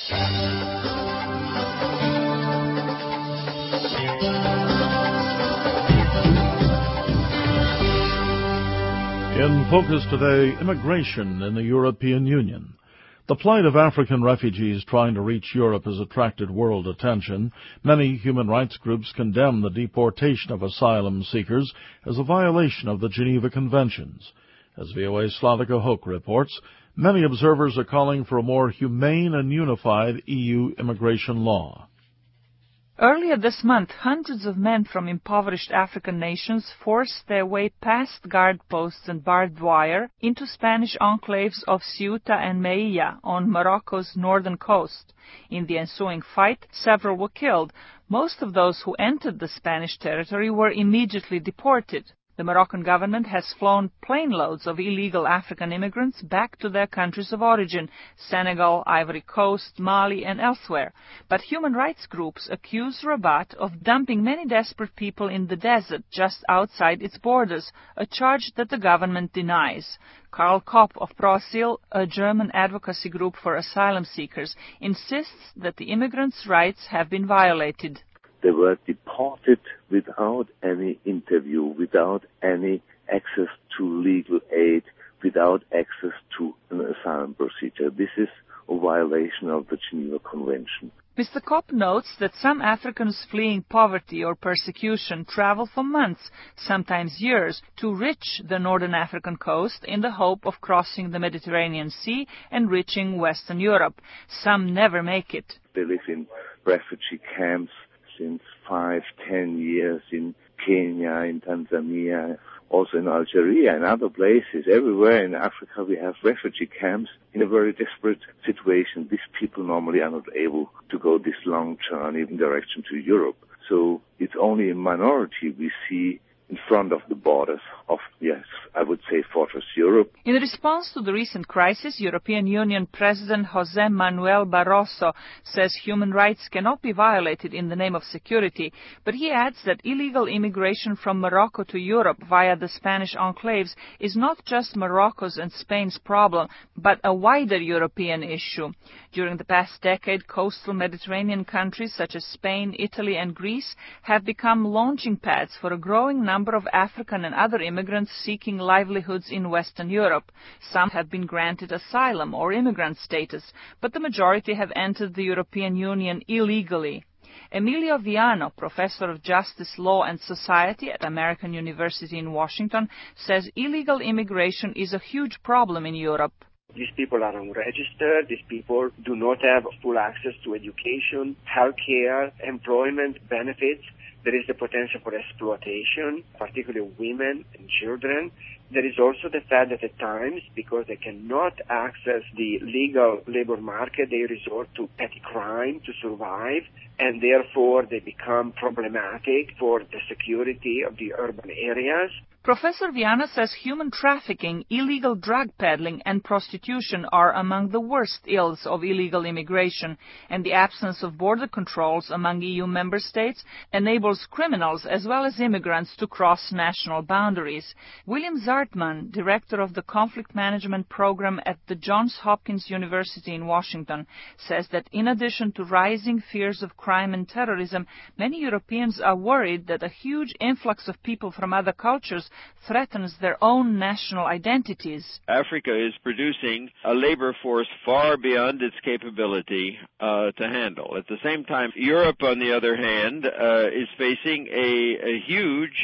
In focus today, immigration in the European Union. The plight of African refugees trying to reach Europe has attracted world attention. Many human rights groups condemn the deportation of asylum seekers as a violation of the Geneva Conventions. As VOA's Slavika Hoek reports, many observers are calling for a more humane and unified EU immigration law. Earlier this month, hundreds of men from impoverished African nations forced their way past guard posts and barbed wire into Spanish enclaves of Ceuta and Melilla on Morocco's northern coast. In the ensuing fight, several were killed. Most of those who entered the Spanish territory were immediately deported. The Moroccan government has flown plane loads of illegal African immigrants back to their countries of origin, Senegal, Ivory Coast, Mali, and elsewhere. But human rights groups accuse Rabat of dumping many desperate people in the desert just outside its borders, a charge that the government denies. Karl Kopp of ProAsyl, a German advocacy group for asylum seekers, insists that the immigrants' rights have been violated. They were deported without any interview, without any access to legal aid, without access to an asylum procedure. This is a violation of the Geneva Convention. Mr. Kopp notes that some Africans fleeing poverty or persecution travel for months, sometimes years, to reach the northern African coast in the hope of crossing the Mediterranean Sea and reaching Western Europe. Some never make it. They live in refugee camps since 5-10 years in Kenya, in Tanzania, also in Algeria and other places. Everywhere in Africa we have refugee camps in a very desperate situation. These people normally are not able to go this long journey in direction to Europe. So it's only a minority we see in front of the borders of, yes, I would say Fortress Europe. In response to the recent crisis, European Union President José Manuel Barroso says human rights cannot be violated in the name of security, but he adds that illegal immigration from Morocco to Europe via the Spanish enclaves is not just Morocco's and Spain's problem, but a wider European issue. During the past decade, coastal Mediterranean countries such as Spain, Italy, and Greece have become launching pads for a growing number of African and other immigrants seeking livelihoods in Western Europe. Some have been granted asylum or immigrant status, but the majority have entered the European Union illegally. Emilio Viano, professor of justice, law, and society at American University in Washington, says illegal immigration is a huge problem in Europe. These people are unregistered. These people do not have full access to education, healthcare, employment benefits. There is the potential for exploitation, particularly women and children. There is also the fact that at times, because they cannot access the legal labor market, they resort to petty crime to survive, and therefore they become problematic for the security of the urban areas. Professor Viana says human trafficking, illegal drug peddling, and prostitution are among the worst ills of illegal immigration, and the absence of border controls among EU member states enables criminals as well as immigrants to cross national boundaries. William Zartman, director of the Conflict Management Program at the Johns Hopkins University in Washington, says that in addition to rising fears of crime and terrorism, many Europeans are worried that a huge influx of people from other cultures threatens their own national identities. Africa is producing a labor force far beyond its capability to handle. At the same time, Europe, on the other hand, is facing a huge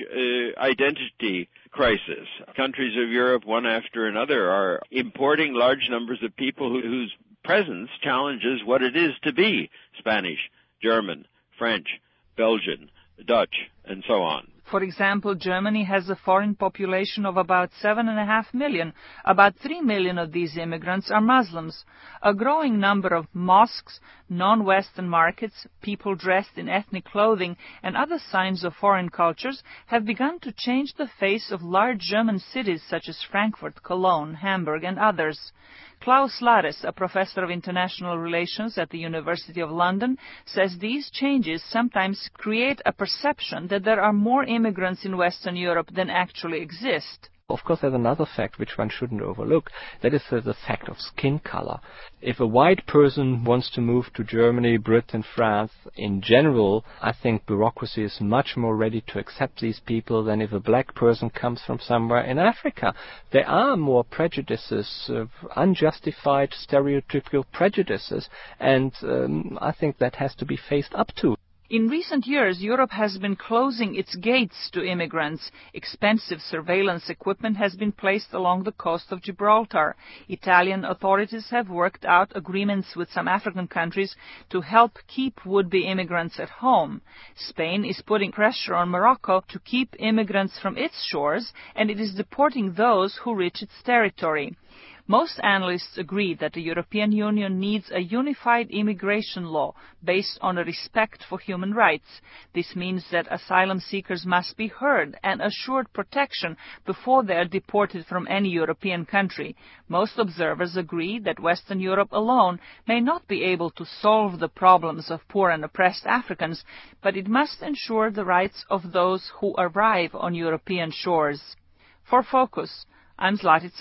identity crisis. Countries of Europe, one after another, are importing large numbers of people whose presence challenges what it is to be Spanish, German, French, Belgian, Dutch, and so on. For example, Germany has a foreign population of about 7.5 million. About 3 million of these immigrants are Muslims. A growing number of mosques, non-Western markets, people dressed in ethnic clothing, and other signs of foreign cultures have begun to change the face of large German cities such as Frankfurt, Cologne, Hamburg, and others. Klaus Lares, a professor of international relations at the University of London, says these changes sometimes create a perception that there are more immigrants in Western Europe than actually exist. Of course, there's another fact which one shouldn't overlook. That is the fact of skin color. If a white person wants to move to Germany, Britain, France, in general, I think bureaucracy is much more ready to accept these people than if a black person comes from somewhere in Africa. There are more prejudices, unjustified stereotypical prejudices, and I think that has to be faced up to. In recent years, Europe has been closing its gates to immigrants. Expensive surveillance equipment has been placed along the coast of Gibraltar. Italian authorities have worked out agreements with some African countries to help keep would-be immigrants at home. Spain is putting pressure on Morocco to keep immigrants from its shores, and it is deporting those who reach its territory. Most analysts agree that the European Union needs a unified immigration law based on a respect for human rights. This means that asylum seekers must be heard and assured protection before they are deported from any European country. Most observers agree that Western Europe alone may not be able to solve the problems of poor and oppressed Africans, but it must ensure the rights of those who arrive on European shores. For Focus, I'm Zlatica